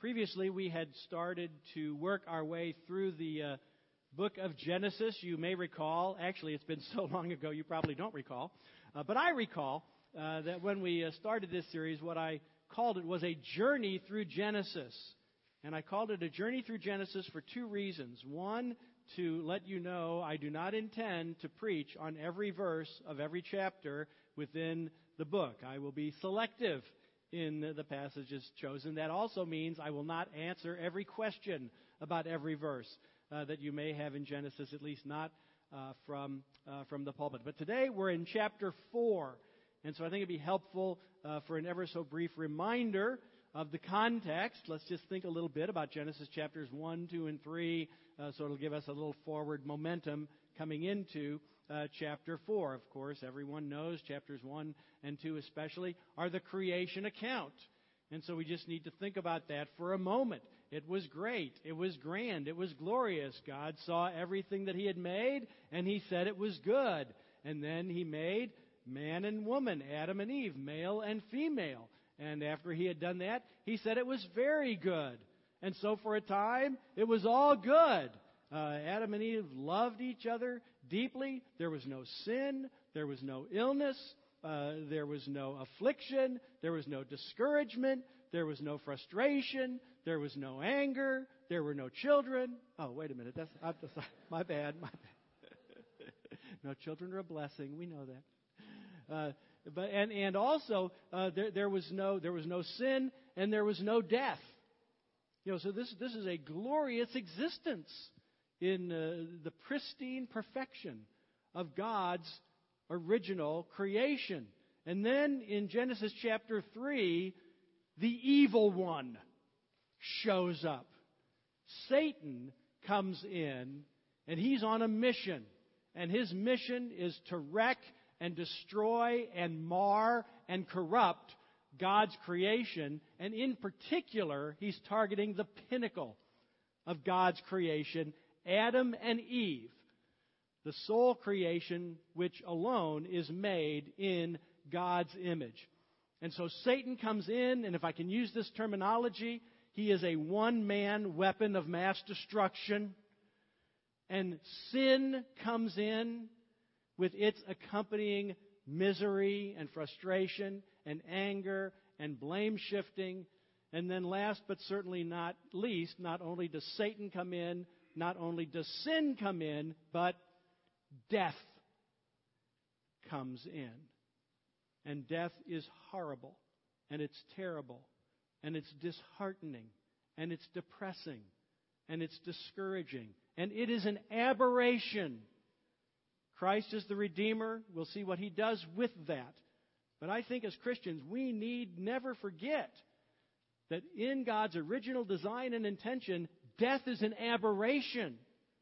Previously, we had started to work our way through the book of Genesis. You may recall, actually it's been so long ago you probably don't recall, but I recall that when we started this series, what I called it was a journey through Genesis. And I called it a journey through Genesis for two reasons. One, to let you know I do not intend to preach on every verse of every chapter within the book. I will be selective in the passages chosen. That also means I will not answer every question about every verse that you may have in Genesis, at least not from the pulpit. But today we're in chapter 4, and so I think it'd be helpful for an ever so brief reminder of the context. Let's just think a little bit about Genesis chapters 1, 2, and 3, so it'll give us a little forward momentum coming into chapter 4. Of course, everyone knows chapters 1 and 2 especially are the creation account. And so we just need to think about that for a moment. It was great. It was grand. It was glorious. God saw everything that He had made, and He said it was good. And then He made man and woman, Adam and Eve, male and female. And after He had done that, He said it was very good. And so for a time, it was all good. Adam and Eve loved each other deeply. There was no sin. There was no illness. There was no affliction. There was no discouragement. There was no frustration. There was no anger. There were no children. Oh, wait a minute. That's my bad. My bad. No children are a blessing. We know that. But also there was no sin and there was no death. So this is a glorious existence in the pristine perfection of God's original creation. And then in Genesis chapter 3, the evil one shows up. Satan comes in, and he's on a mission. And his mission is to wreck and destroy and mar and corrupt God's creation. And in particular, he's targeting the pinnacle of God's creation, Adam and Eve, the sole creation which alone is made in God's image. And so Satan comes in, and if I can use this terminology, he is a one-man weapon of mass destruction. And sin comes in with its accompanying misery and frustration and anger and blame shifting. And then last but certainly not least, not only does Satan come in, not only does sin come in, but death comes in. And death is horrible, and it's terrible, and it's disheartening, and it's depressing, and it's discouraging, and it is an aberration. Christ is the Redeemer. We'll see what He does with that. But I think as Christians, we need never forget that in God's original design and intention, death is an aberration.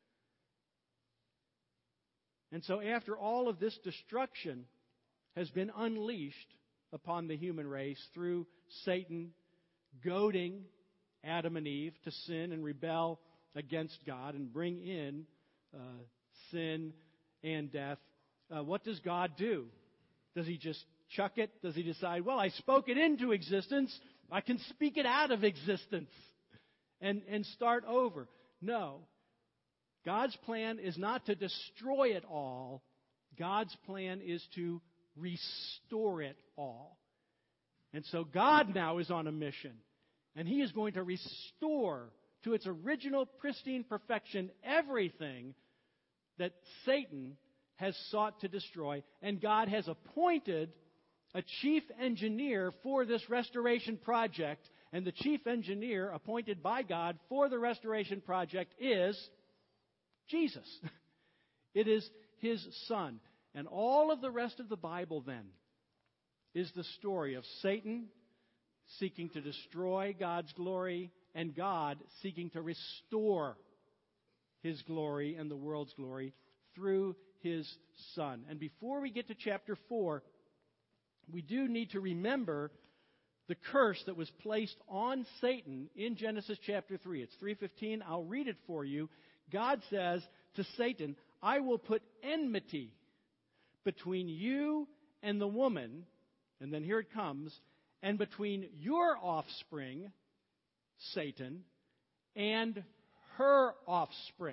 And so after all of this destruction has been unleashed upon the human race through Satan goading Adam and Eve to sin and rebel against God and bring in sin and death, what does God do? Does He just chuck it? Does He decide, well, I spoke it into existence, I can speak it out of existence and start over? No. God's plan is not to destroy it all. God's plan is to restore it all. And so God now is on a mission, and He is going to restore to its original pristine perfection everything that Satan has sought to destroy. And God has appointed a chief engineer for this restoration project. And the chief engineer appointed by God for the restoration project is Jesus. It is His Son. And all of the rest of the Bible then is the story of Satan seeking to destroy God's glory and God seeking to restore His glory and the world's glory through His Son. And before we get to chapter 4, we do need to remember the curse that was placed on Satan in Genesis chapter 3. It's 3:15. I'll read it for you. God says to Satan, I will put enmity between you and the woman, and then here it comes, and between your offspring, Satan, and her offspring.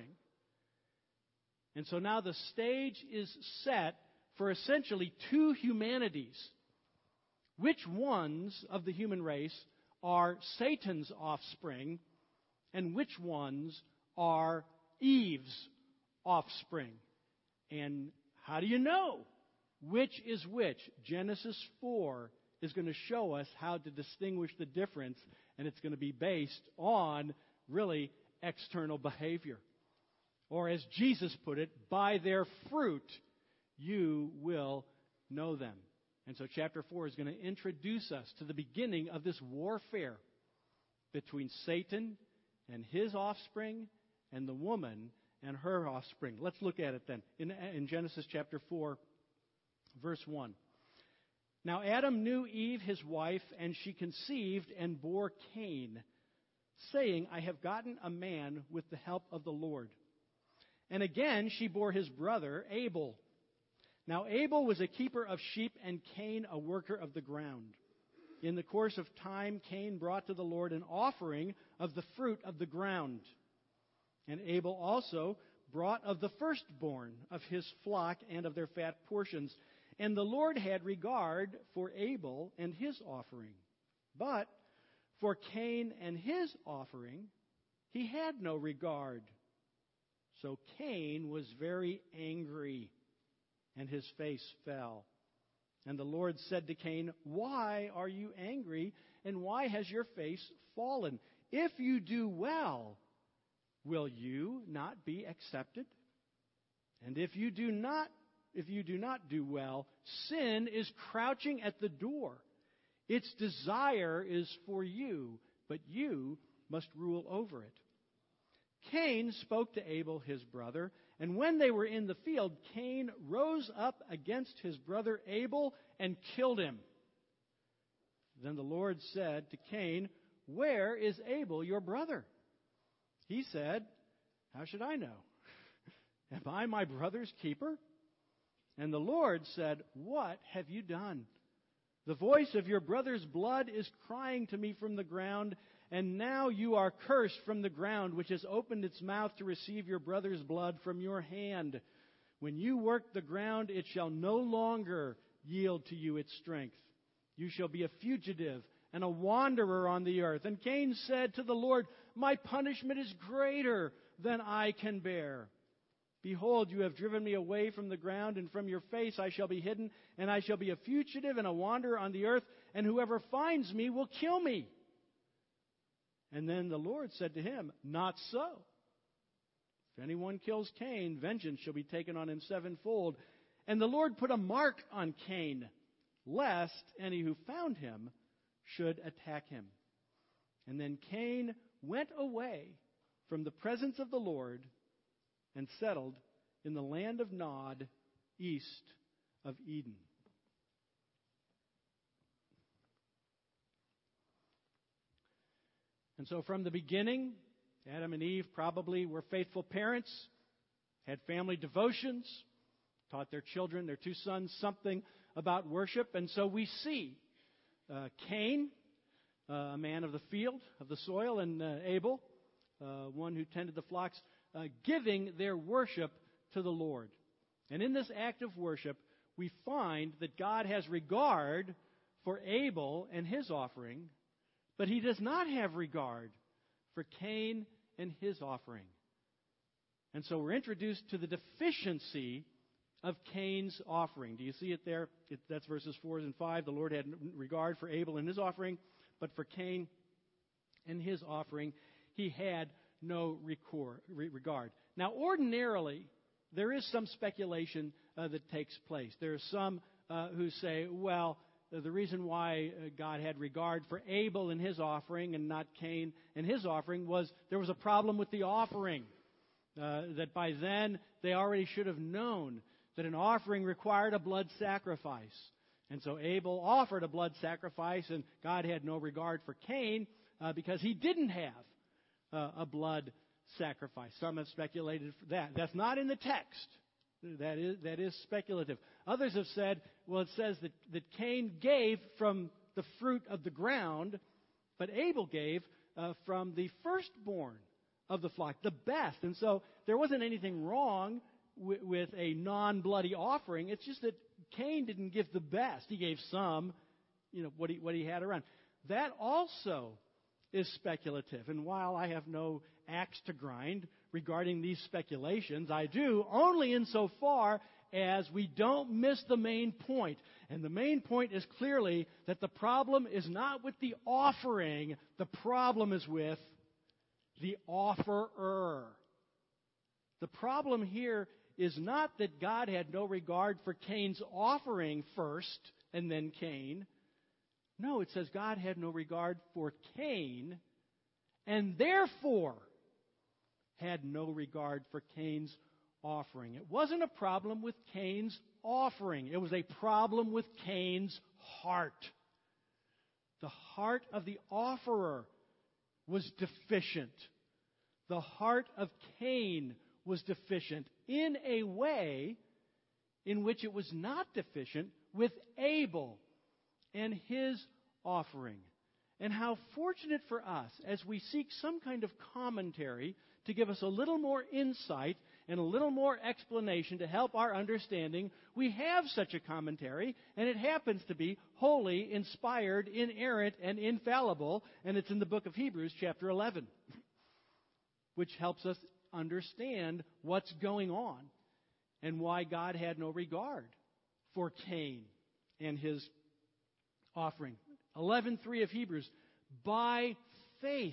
And so now the stage is set for essentially two humanities. Which ones of the human race are Satan's offspring, and which ones are Eve's offspring? And how do you know which is which? Genesis 4 is going to show us how to distinguish the difference, and it's going to be based on really external behavior. Or as Jesus put it, by their fruit you will know them. And so chapter 4 is going to introduce us to the beginning of this warfare between Satan and his offspring and the woman and her offspring. Let's look at it then. In Genesis chapter 4, verse 1. Now Adam knew Eve his wife, and she conceived and bore Cain, saying, I have gotten a man with the help of the Lord. And again she bore his brother Abel. Now Abel was a keeper of sheep, and Cain a worker of the ground. In the course of time, Cain brought to the Lord an offering of the fruit of the ground. And Abel also brought of the firstborn of his flock and of their fat portions. And the Lord had regard for Abel and his offering. But for Cain and his offering, he had no regard. So Cain was very angry, and his face fell. And the Lord said to Cain, why are you angry, and why has your face fallen? If you do well, will you not be accepted? And if you do not do well, sin is crouching at the door. Its desire is for you, but you must rule over it. Cain spoke to Abel his brother, and when they were in the field, Cain rose up against his brother Abel and killed him. Then the Lord said to Cain, where is Abel your brother? He said, how should I know? Am I my brother's keeper? And the Lord said, what have you done? The voice of your brother's blood is crying to me from the ground, and now you are cursed from the ground, which has opened its mouth to receive your brother's blood from your hand. When you work the ground, it shall no longer yield to you its strength. You shall be a fugitive and a wanderer on the earth. And Cain said to the Lord, my punishment is greater than I can bear. Behold, you have driven me away from the ground, and from your face I shall be hidden, and I shall be a fugitive and a wanderer on the earth, and whoever finds me will kill me. And then the Lord said to him, not so. If anyone kills Cain, vengeance shall be taken on him sevenfold. And the Lord put a mark on Cain, lest any who found him should attack him. And then Cain went away from the presence of the Lord and settled in the land of Nod, east of Eden. And so from the beginning, Adam and Eve probably were faithful parents, had family devotions, taught their children, their two sons, something about worship. And so we see Cain, a man of the field, of the soil, and Abel, one who tended the flocks, giving their worship to the Lord. And in this act of worship, we find that God has regard for Abel and his offering, but he does not have regard for Cain and his offering. And so we're introduced to the deficiency of Cain's offering. Do you see it there? That's verses 4 and 5. The Lord had regard for Abel and his offering, but for Cain and his offering, he had no regard. Now, ordinarily, there is some speculation that takes place. There are some who say, well, the reason why God had regard for Abel and his offering and not Cain and his offering was there was a problem with the offering. That by then they already should have known that an offering required a blood sacrifice. And so Abel offered a blood sacrifice, and God had no regard for Cain because he didn't have a blood sacrifice. Some have speculated for that. That's not in the text. That is speculative. Others have said, well, it says that Cain gave from the fruit of the ground, but Abel gave from the firstborn of the flock, the best. And so there wasn't anything wrong with a non-bloody offering. It's just that Cain didn't give the best. He gave some, what he had around. That also is speculative. And while I have no axe to grind regarding these speculations, I do only insofar as we don't miss the main point. And the main point is clearly that the problem is not with the offering. The problem is with the offerer. The problem here is not that God had no regard for Cain's offering first and then Cain. No, it says God had no regard for Cain and therefore had no regard for Cain's offering. It wasn't a problem with Cain's offering. It was a problem with Cain's heart. The heart of the offerer was deficient. The heart of Cain was deficient in a way in which it was not deficient with Abel and his offering. And how fortunate for us as we seek some kind of commentary to give us a little more insight and a little more explanation to help our understanding. We have such a commentary, and it happens to be holy, inspired, inerrant, and infallible, and it's in the book of Hebrews, chapter 11, which helps us understand what's going on and why God had no regard for Cain and his offering. 11:3 of Hebrews, by faith.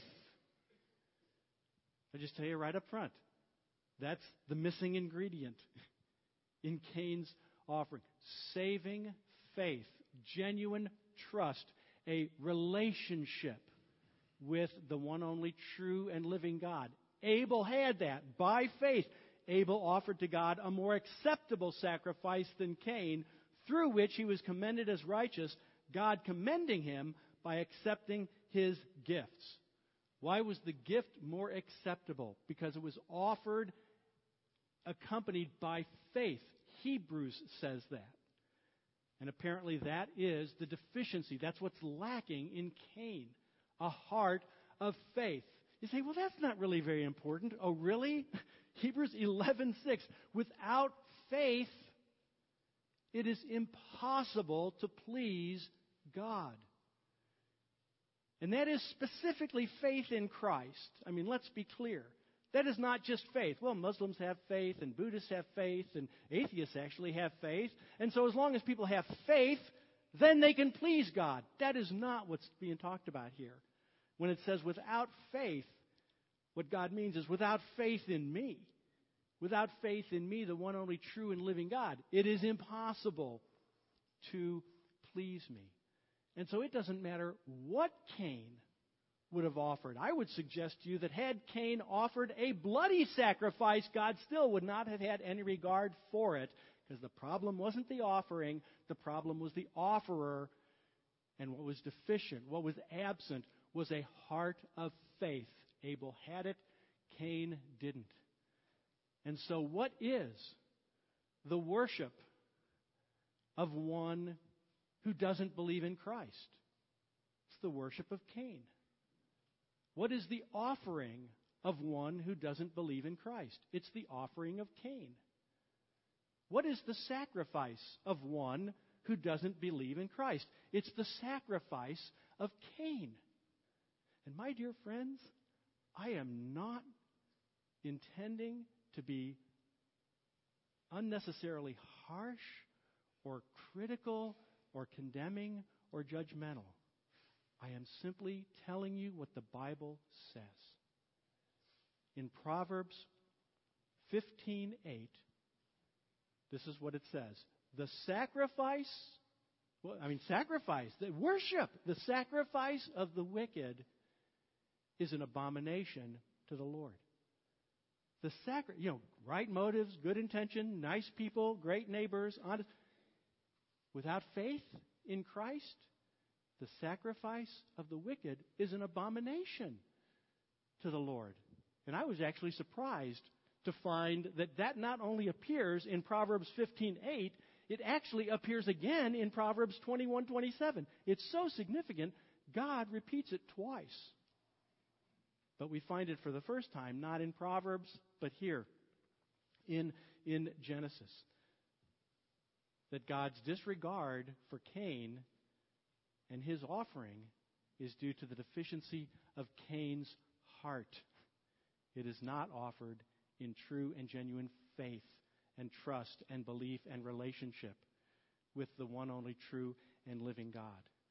I just tell you right up front, that's the missing ingredient in Cain's offering. Saving faith, genuine trust, a relationship with the one only true and living God. Abel had that by faith. Abel offered to God a more acceptable sacrifice than Cain, through which he was commended as righteous, God commending him by accepting his gifts. Why was the gift more acceptable? Because it was offered accompanied by faith. Hebrews says that. And apparently that is the deficiency. That's what's lacking in Cain. A heart of faith. You say, well, that's not really very important. Oh, really? Hebrews 11:6. Without faith, it is impossible to please God. And that is specifically faith in Christ. I mean, let's be clear. That is not just faith. Well, Muslims have faith, and Buddhists have faith, and atheists actually have faith. And so as long as people have faith, then they can please God. That is not what's being talked about here. When it says without faith, what God means is without faith in me. Without faith in me, the one only true and living God, it is impossible to please me. And so it doesn't matter what Cain would have offered. I would suggest to you that had Cain offered a bloody sacrifice, God still would not have had any regard for it, because the problem wasn't the offering, the problem was the offerer. And what was deficient, what was absent, was a heart of faith. Abel had it, Cain didn't. And so what is the worship of one who doesn't believe in Christ? It's the worship of Cain. What is the offering of one who doesn't believe in Christ? It's the offering of Cain. What is the sacrifice of one who doesn't believe in Christ? It's the sacrifice of Cain. And my dear friends, I am not intending to be unnecessarily harsh or critical or condemning or judgmental. I am simply telling you what the Bible says. In Proverbs 15:8, this is what it says. The sacrifice, the worship, the sacrifice of the wicked is an abomination to the Lord. The right motives, good intention, nice people, great neighbors, honest. Without faith in Christ, the sacrifice of the wicked is an abomination to the Lord. And I was actually surprised to find that not only appears in Proverbs 15:8, it actually appears again in Proverbs 21:27. It's so significant, God repeats it twice. But we find it for the first time, not in Proverbs, but here in Genesis. That God's disregard for Cain and his offering is due to the deficiency of Cain's heart. It is not offered in true and genuine faith and trust and belief and relationship with the one only true and living God.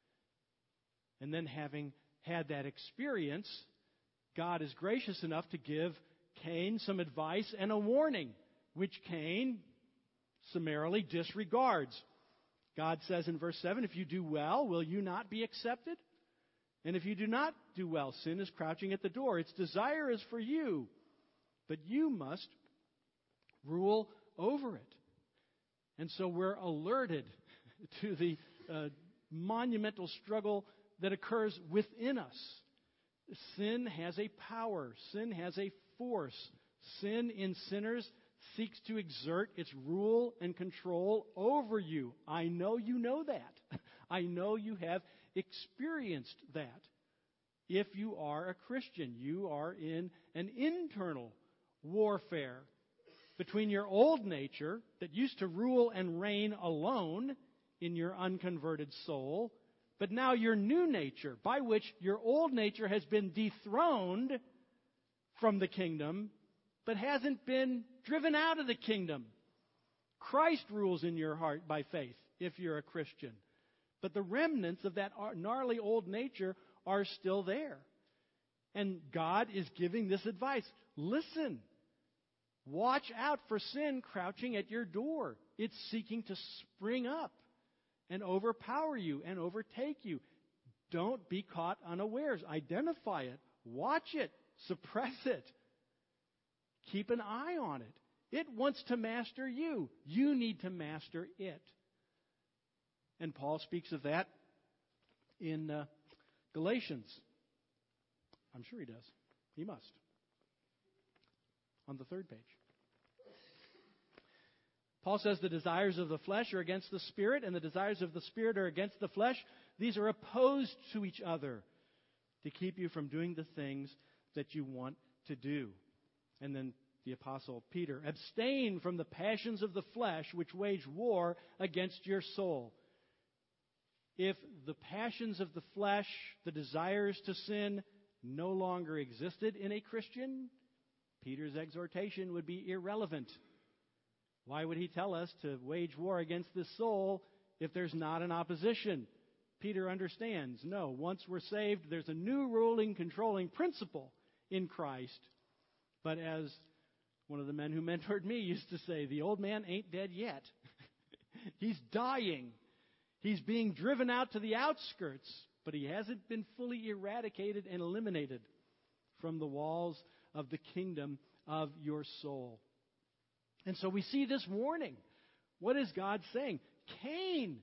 And then having had that experience, God is gracious enough to give Cain some advice and a warning, which Cain summarily disregards. God says in verse 7, if you do well, will you not be accepted? And if you do not do well, sin is crouching at the door. Its desire is for you, but you must rule over it. And so we're alerted to the monumental struggle that occurs within us. Sin has a power. Sin has a force. Sin in sinners seeks to exert its rule and control over you. I know you know that. I know you have experienced that. If you are a Christian, you are in an internal warfare between your old nature that used to rule and reign alone in your unconverted soul, but now your new nature, by which your old nature has been dethroned from the kingdom, but hasn't been driven out of the kingdom. Christ rules in your heart by faith, if you're a Christian. But the remnants of that gnarly old nature are still there. And God is giving this advice. Listen, watch out for sin crouching at your door. It's seeking to spring up and overpower you and overtake you. Don't be caught unawares. Identify it. Watch it. Suppress it. Keep an eye on it. It wants to master you. You need to master it. And Paul speaks of that in Galatians. I'm sure he does. He must. On the third page. Paul says the desires of the flesh are against the Spirit, and the desires of the Spirit are against the flesh. These are opposed to each other to keep you from doing the things that you want to do. And then the Apostle Peter, abstain from the passions of the flesh which wage war against your soul. If the passions of the flesh, the desires to sin, no longer existed in a Christian, Peter's exhortation would be irrelevant. Why would he tell us to wage war against this soul if there's not an opposition? Peter understands. No, once we're saved, there's a new ruling, controlling principle in Christ. But as one of the men who mentored me used to say, the old man ain't dead yet. He's dying. He's being driven out to the outskirts, but he hasn't been fully eradicated and eliminated from the walls of the kingdom of your soul. And so we see this warning. What is God saying? Cain,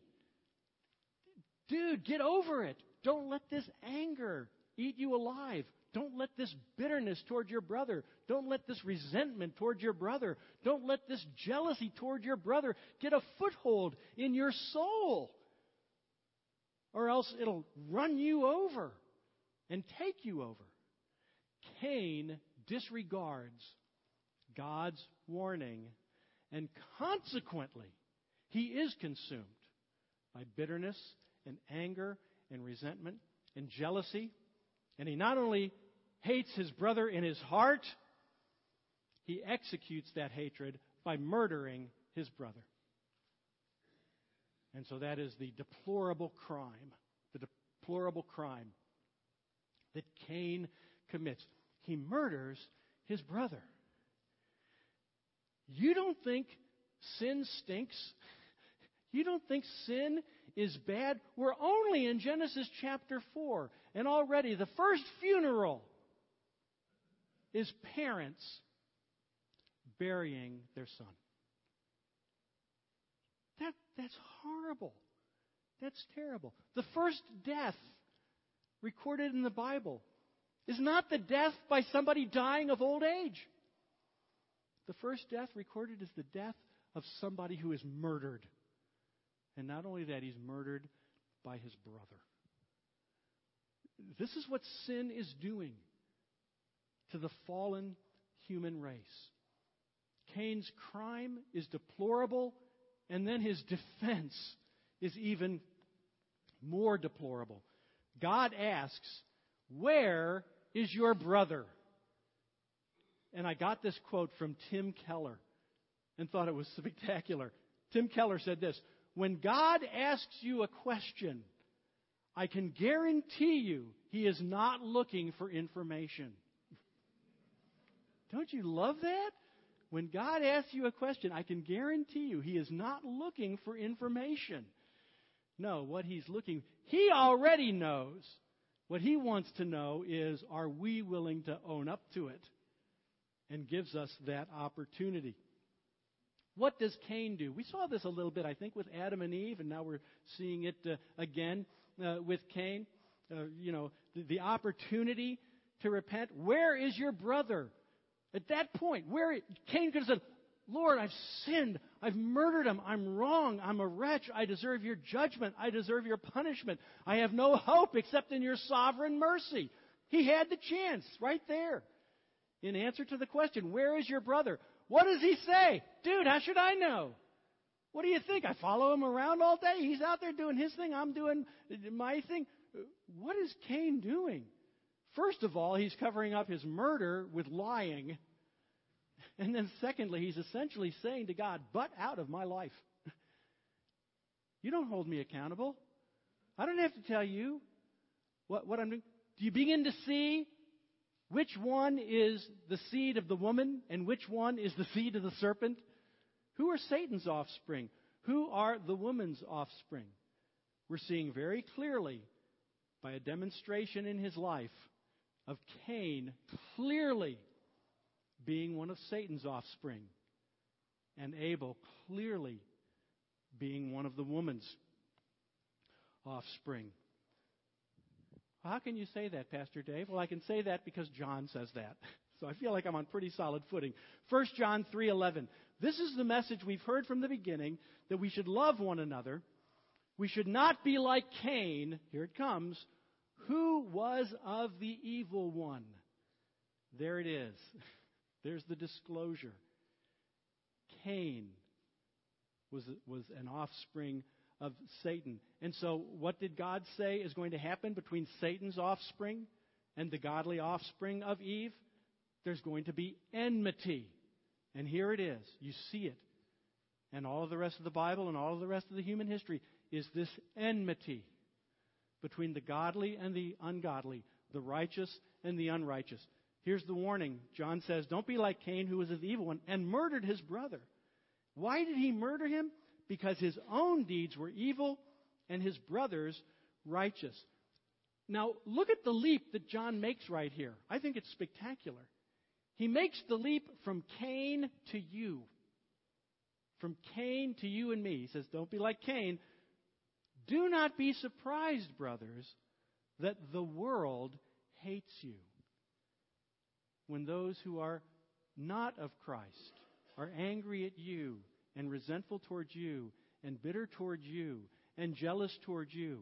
dude, get over it. Don't let this anger eat you alive. Don't let this bitterness toward your brother. Don't let this resentment toward your brother. Don't let this jealousy toward your brother get a foothold in your soul. Or else it'll run you over and take you over. Cain disregards God's warning, and consequently, he is consumed by bitterness and anger and resentment and jealousy. And he not only hates his brother in his heart, he executes that hatred by murdering his brother. And so that is the deplorable crime that Cain commits. He murders his brother. You don't think sin stinks? You don't think sin is bad? We're only in Genesis chapter 4, and already the first funeral is parents burying their son. That's horrible. That's terrible. The first death recorded in the Bible is not the death by somebody dying of old age. The first death recorded is the death of somebody who is murdered. And not only that, he's murdered by his brother. This is what sin is doing. to the fallen human race. Cain's crime is deplorable, and then his defense is even more deplorable. God asks, "Where is your brother?" And I got this quote from Tim Keller and thought it was spectacular. Tim Keller said this: "When God asks you a question, I can guarantee you He is not looking for information." Don't you love that? When God asks you a question, I can guarantee you He is not looking for information. No, what He's looking, He already knows. What He wants to know is, are we willing to own up to it? And gives us that opportunity. What does Cain do? We saw this a little bit, I think, with Adam and Eve, and now we're seeing it again with Cain. The opportunity to repent. Where is your brother? At that point, Cain could have said, "Lord, I've sinned. I've murdered him. I'm wrong. I'm a wretch. I deserve your judgment. I deserve your punishment. I have no hope except in your sovereign mercy." He had the chance right there. In answer to the question, "Where is your brother?" What does he say? "Dude, how should I know? What do you think? I follow him around all day. He's out there doing his thing. I'm doing my thing." What is Cain doing? First of all, he's covering up his murder with lying. And then secondly, he's essentially saying to God, "Butt out of my life. You don't hold me accountable. I don't have to tell you what I'm doing." Do you begin to see which one is the seed of the woman and which one is the seed of the serpent? Who are Satan's offspring? Who are the woman's offspring? We're seeing very clearly by a demonstration in his life of Cain clearly being one of Satan's offspring and Abel clearly being one of the woman's offspring. How can you say that, Pastor Dave? Well, I can say that because John says that. So I feel like I'm on pretty solid footing. 1 John 3:11. This is the message we've heard from the beginning, that we should love one another. We should not be like Cain, here it comes, who was of the evil one. There it is. There's the disclosure. Cain was an offspring of Satan. And so what did God say is going to happen between Satan's offspring and the godly offspring of Eve? There's going to be enmity. And here it is. You see it. And all of the rest of the Bible and all of the rest of the human history is this enmity between the godly and the ungodly, the righteous and the unrighteous. Here's the warning. John says, "Don't be like Cain, who was of the evil one, and murdered his brother." Why did he murder him? Because his own deeds were evil and his brother's righteous. Now, look at the leap that John makes right here. I think it's spectacular. He makes the leap from Cain to you. From Cain to you and me. He says, don't be like Cain. Do not be surprised, brothers, that the world hates you. When those who are not of Christ are angry at you and resentful towards you and bitter towards you and jealous towards you.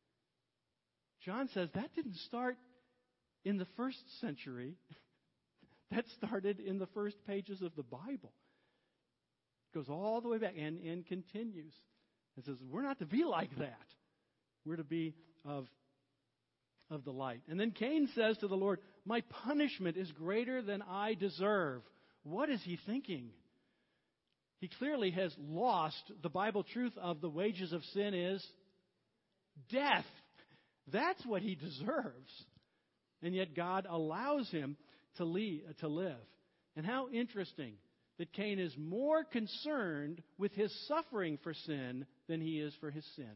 John says that didn't start in the first century. That started in the first pages of the Bible. It goes all the way back and continues. It says we're not to be like that. We're to be of the light. And then Cain says to the Lord, "My punishment is greater than I deserve." What is he thinking? He clearly has lost the Bible truth of the wages of sin is death. That's what he deserves. And yet God allows him to live. And how interesting that Cain is more concerned with his suffering for sin than he is for his sin.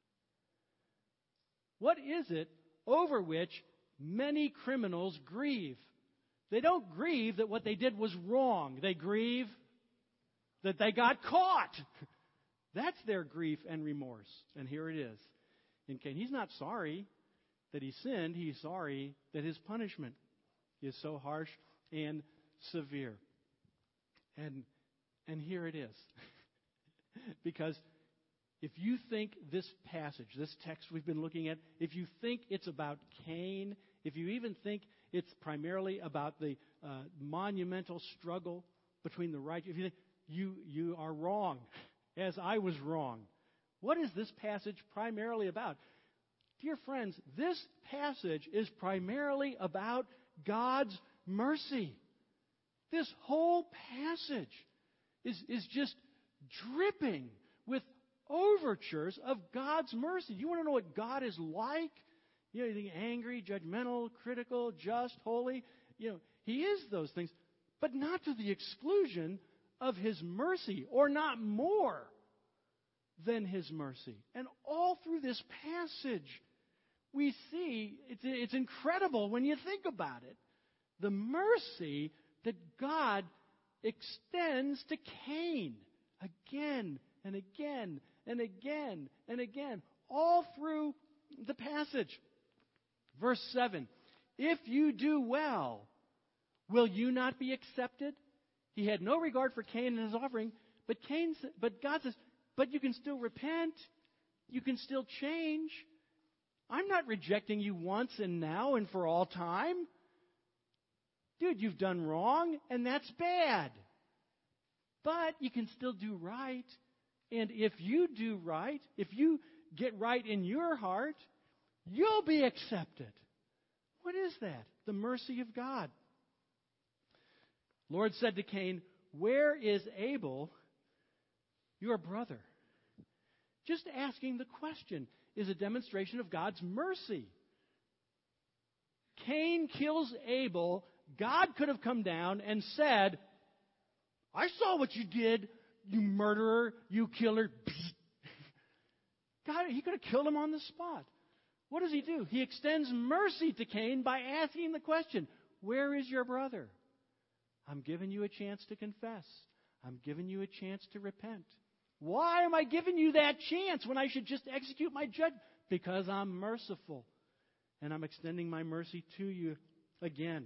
What is it over which many criminals grieve? They don't grieve that what they did was wrong. They grieve that they got caught. That's their grief and remorse. And here it is in Cain. He's not sorry that he sinned. He's sorry that his punishment is so harsh and severe. And here it is. Because if you think this passage, this text we've been looking at, if you think it's about Cain if you even think it's primarily about the monumental struggle between the righteous, if you think you are wrong, as I was wrong. What is this passage primarily about? Dear friends, this passage is primarily about God's mercy. This whole passage is just dripping with overtures of God's mercy. You want to know what God is like? You think angry, judgmental, critical, just, holy. He is those things, but not to the exclusion of His mercy, or not more than His mercy. And all through this passage, we see, it's incredible when you think about it, the mercy that God extends to Cain again and again and again and again, all through the passage. Verse 7, if you do well, will you not be accepted? He had no regard for Cain and his offering, but God says, but you can still repent. You can still change. I'm not rejecting you once and now and for all time. Dude, you've done wrong, and that's bad. But you can still do right. And if you do right, if you get right in your heart, you'll be accepted. What is that? The mercy of God. Lord said to Cain, where is Abel, your brother? Just asking the question is a demonstration of God's mercy. Cain kills Abel. God could have come down and said, I saw what you did, you murderer, you killer. God, He could have killed him on the spot. What does He do? He extends mercy to Cain by asking the question, where is your brother? I'm giving you a chance to confess. I'm giving you a chance to repent. Why am I giving you that chance when I should just execute my judgment? Because I'm merciful. And I'm extending my mercy to you again.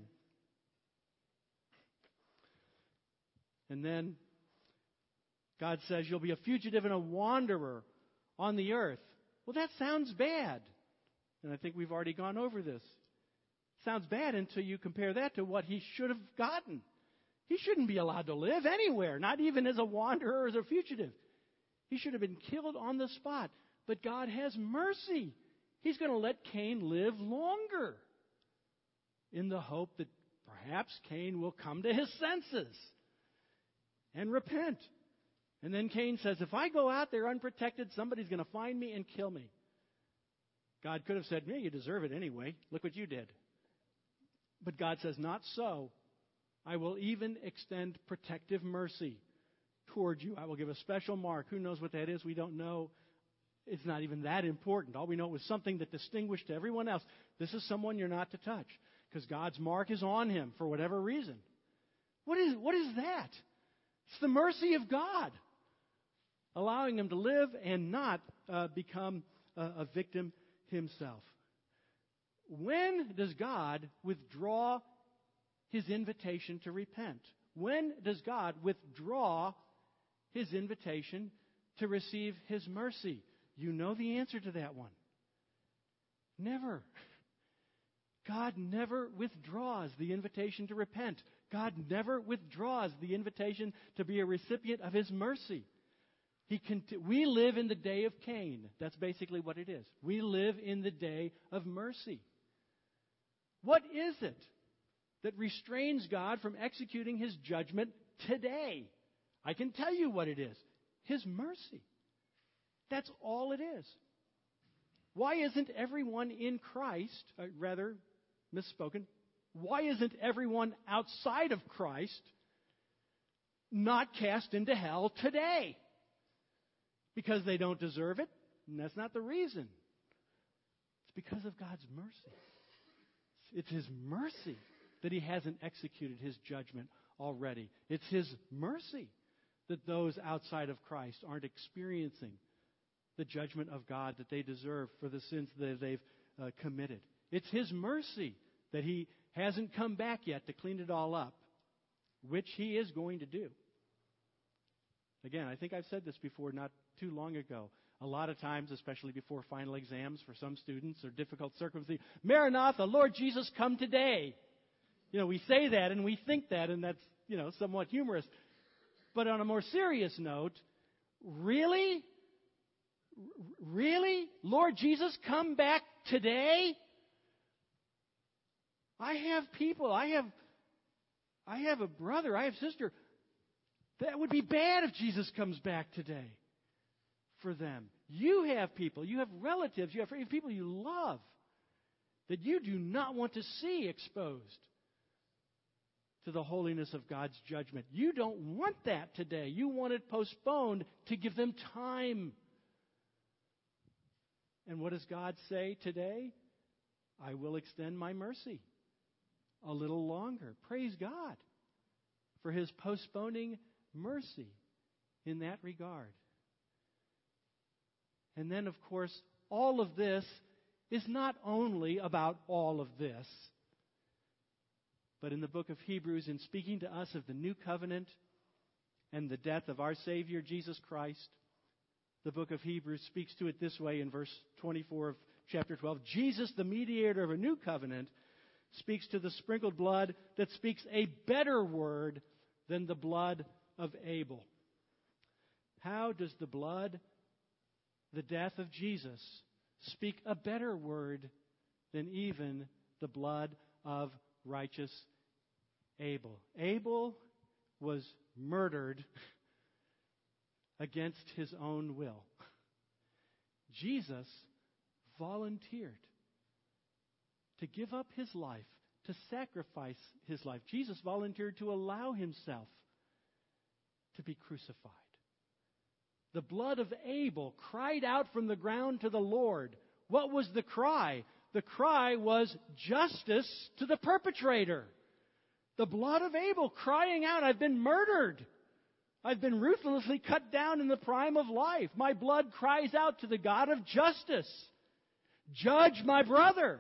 And then God says you'll be a fugitive and a wanderer on the earth. Well, that sounds bad. And I think we've already gone over this. Sounds bad until you compare that to what he should have gotten. He shouldn't be allowed to live anywhere, not even as a wanderer or as a fugitive. He should have been killed on the spot. But God has mercy. He's going to let Cain live longer in the hope that perhaps Cain will come to his senses and repent. And then Cain says, if I go out there unprotected, somebody's going to find me and kill me. God could have said, yeah, you deserve it anyway. Look what you did. But God says, not so. I will even extend protective mercy toward you. I will give a special mark. Who knows what that is? We don't know. It's not even that important. All we know was something that distinguished everyone else. This is someone you're not to touch because God's mark is on him for whatever reason. What is that? It's the mercy of God, allowing him to live and not become a victim himself. When does God withdraw his invitation to repent? When does God withdraw his invitation to receive his mercy? You know the answer to that one. Never. God never withdraws the invitation to repent. God never withdraws the invitation to be a recipient of his mercy. We live in the day of Cain. That's basically what it is. We live in the day of mercy. What is it that restrains God from executing his judgment today? I can tell you what it is. His mercy. That's all it is. Why isn't everyone in Christ, why isn't everyone outside of Christ not cast into hell today? Because they don't deserve it? And that's not the reason. It's because of God's mercy. It's his mercy that he hasn't executed his judgment already. It's his mercy that those outside of Christ aren't experiencing the judgment of God that they deserve for the sins that they've committed. It's his mercy that he hasn't come back yet to clean it all up, which he is going to do. Again, I think I've said this before not too long ago. a lot of times, especially before final exams for some students or difficult circumstances, Maranatha, Lord Jesus, come today. We say that and we think that, and that's, somewhat humorous. But on a more serious note, really? Really? Lord Jesus, come back today? I have people, I have a brother, I have a sister. That would be bad if Jesus comes back today for them. You have people, you have relatives, you have people you love that you do not want to see exposed to the holiness of God's judgment. You don't want that today. You want it postponed to give them time. And what does God say today? I will extend my mercy a little longer. Praise God for His postponing mercy in that regard. And then, of course, all of this is not only about all of this, but in the book of Hebrews, in speaking to us of the new covenant and the death of our Savior, Jesus Christ, the book of Hebrews speaks to it this way in verse 24 of chapter 12. Jesus, the mediator of a new covenant, speaks to the sprinkled blood that speaks a better word than the blood of Abel. How does the death of Jesus, speak a better word than even the blood of righteous Abel? Abel was murdered against his own will. Jesus volunteered to give up his life, to sacrifice his life. Jesus volunteered to allow himself to be crucified. The blood of Abel cried out from the ground to the Lord. What was the cry? The cry was justice to the perpetrator. The blood of Abel crying out, I've been murdered. I've been ruthlessly cut down in the prime of life. My blood cries out to the God of justice. Judge my brother.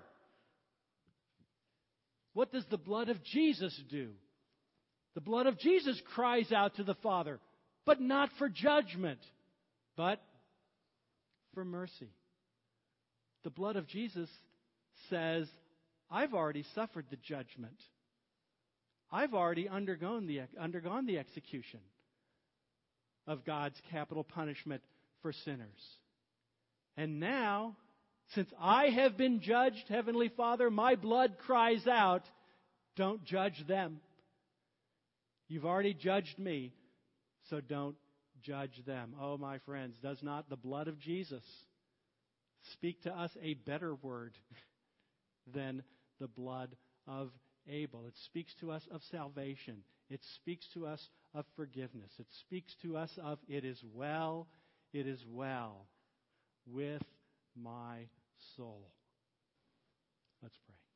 What does the blood of Jesus do? The blood of Jesus cries out to the Father, but not for judgment, but for mercy. The blood of Jesus says, I've already suffered the judgment. I've already undergone the execution of God's capital punishment for sinners. And now, since I have been judged, Heavenly Father, my blood cries out, don't judge them. You've already judged me, so don't judge them. Oh, my friends, does not the blood of Jesus speak to us a better word than the blood of Abel? It speaks to us of salvation. It speaks to us of forgiveness. It speaks to us of it is well with my soul. Let's pray.